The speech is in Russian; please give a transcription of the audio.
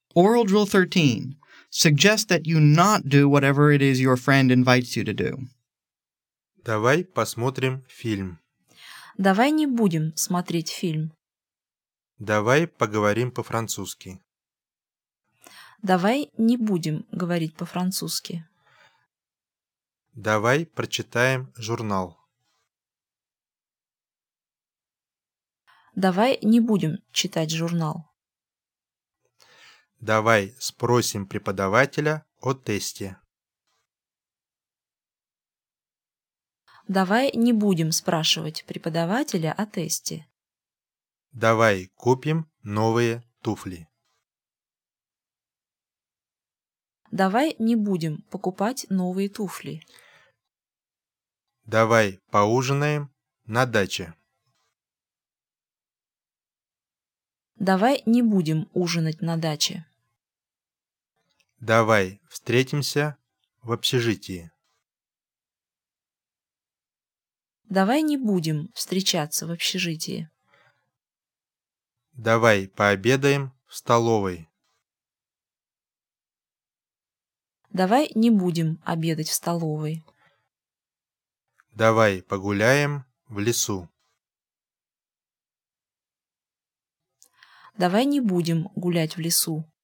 Oral Drill 13. Suggest that you not do whatever it is your friend invites you to do. Давай посмотрим фильм. Давай не будем смотреть фильм. Давай поговорим по-французски. Давай не будем говорить по-французски. Давай прочитаем журнал. Давай не будем читать журнал. Давай спросим преподавателя о тесте. Давай не будем спрашивать преподавателя о тесте. Давай купим новые туфли. Давай не будем покупать новые туфли. Давай поужинаем на даче. Давай не будем ужинать на даче. Давай встретимся в общежитии. Давай не будем встречаться в общежитии. Давай пообедаем в столовой. Давай не будем обедать в столовой. Давай погуляем в лесу. Давай не будем гулять в лесу.